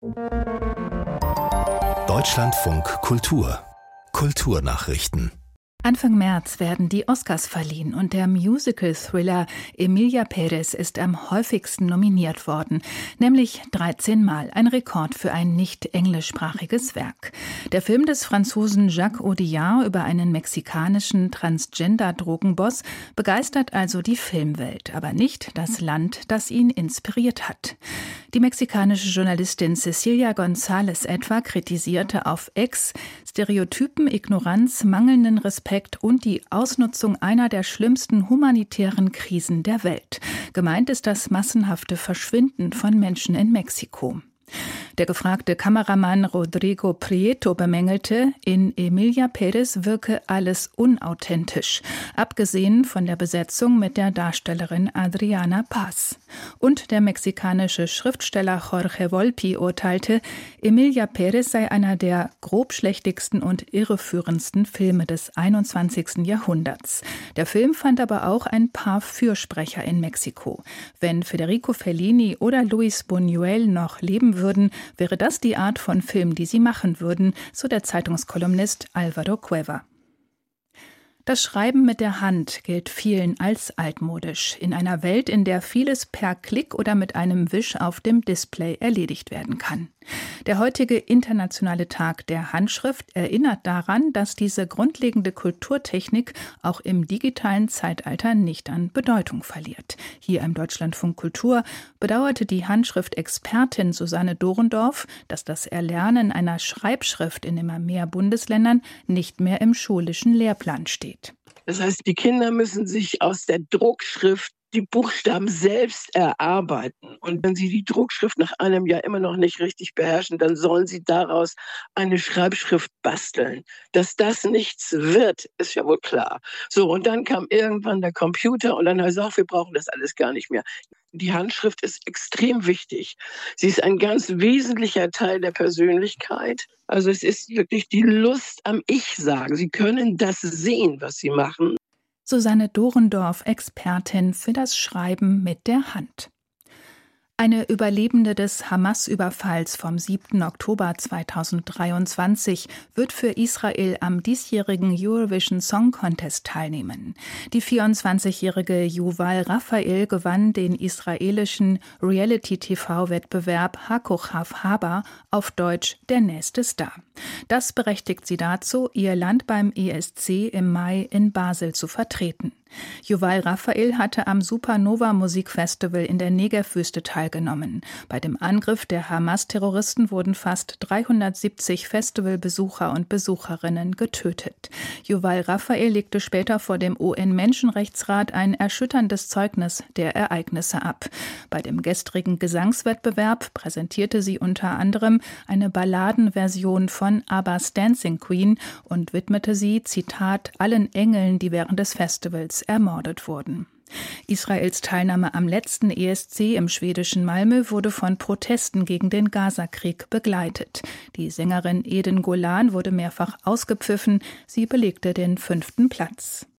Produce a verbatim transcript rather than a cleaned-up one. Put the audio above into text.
Deutschlandfunk Kultur Kulturnachrichten. Anfang März werden die Oscars verliehen und der Musical-Thriller Emilia Pérez ist am häufigsten nominiert worden, nämlich dreizehn Mal, ein Rekord für ein nicht englischsprachiges Werk. Der Film des Franzosen Jacques Audiard über einen mexikanischen Transgender-Drogenboss begeistert also die Filmwelt, aber nicht das Land, das ihn inspiriert hat. Die mexikanische Journalistin Cecilia González etwa kritisierte auf X Stereotypen, Ignoranz, mangelnden Respekt und die Ausnutzung einer der schlimmsten humanitären Krisen der Welt. Gemeint ist das massenhafte Verschwinden von Menschen in Mexiko. Der gefragte Kameramann Rodrigo Prieto bemängelte, in Emilia Pérez wirke alles unauthentisch, abgesehen von der Besetzung mit der Darstellerin Adriana Paz. Und der mexikanische Schriftsteller Jorge Volpi urteilte, Emilia Pérez sei einer der grobschlächtigsten und irreführendsten Filme des einundzwanzigsten Jahrhunderts. Der Film fand aber auch ein paar Fürsprecher in Mexiko. Wenn Federico Fellini oder Luis Buñuel noch leben würden, wäre das die Art von Film, die sie machen würden, so der Zeitungskolumnist Álvaro Cueva. Das Schreiben mit der Hand gilt vielen als altmodisch. In einer Welt, in der vieles per Klick oder mit einem Wisch auf dem Display erledigt werden kann. Der heutige internationale Tag der Handschrift erinnert daran, dass diese grundlegende Kulturtechnik auch im digitalen Zeitalter nicht an Bedeutung verliert. Hier im Deutschlandfunk Kultur bedauerte die Handschriftexpertin Susanne Dorendorf, dass das Erlernen einer Schreibschrift in immer mehr Bundesländern nicht mehr im schulischen Lehrplan steht. Das heißt, die Kinder müssen sich aus der Druckschrift die Buchstaben selbst erarbeiten. Und wenn sie die Druckschrift nach einem Jahr immer noch nicht richtig beherrschen, dann sollen sie daraus eine Schreibschrift basteln. Dass das nichts wird, ist ja wohl klar. So, und dann kam irgendwann der Computer und dann heißt es auch, wir brauchen das alles gar nicht mehr. Die Handschrift ist extrem wichtig. Sie ist ein ganz wesentlicher Teil der Persönlichkeit. Also es ist wirklich die Lust am Ich-Sagen. Sie können das sehen, was sie machen. Susanne Dorendorf, Expertin für das Schreiben mit der Hand. Eine Überlebende des Hamas-Überfalls vom siebten Oktober zweitausenddreiundzwanzig wird für Israel am diesjährigen Eurovision Song Contest teilnehmen. Die vierundzwanzigjährige Yuval Raphael gewann den israelischen Reality-T V-Wettbewerb Hakochav Haba, auf Deutsch Der nächste Star. Das berechtigt sie dazu, ihr Land beim E S C im Mai in Basel zu vertreten. Yuval Raphael hatte am Supernova-Musikfestival in der Negev-Wüste teilgenommen. Bei dem Angriff der Hamas-Terroristen wurden fast dreihundertsiebzig Festivalbesucher und Besucherinnen getötet. Yuval Raphael legte später vor dem U N-Menschenrechtsrat ein erschütterndes Zeugnis der Ereignisse ab. Bei dem gestrigen Gesangswettbewerb präsentierte sie unter anderem eine Balladenversion von Abbas Dancing Queen und widmete sie, Zitat, allen Engeln, die während des Festivals ermordet wurden. Israels Teilnahme am letzten E S C im schwedischen Malmö wurde von Protesten gegen den Gazakrieg begleitet. Die Sängerin Eden Golan wurde mehrfach ausgepfiffen, sie belegte den fünften Platz.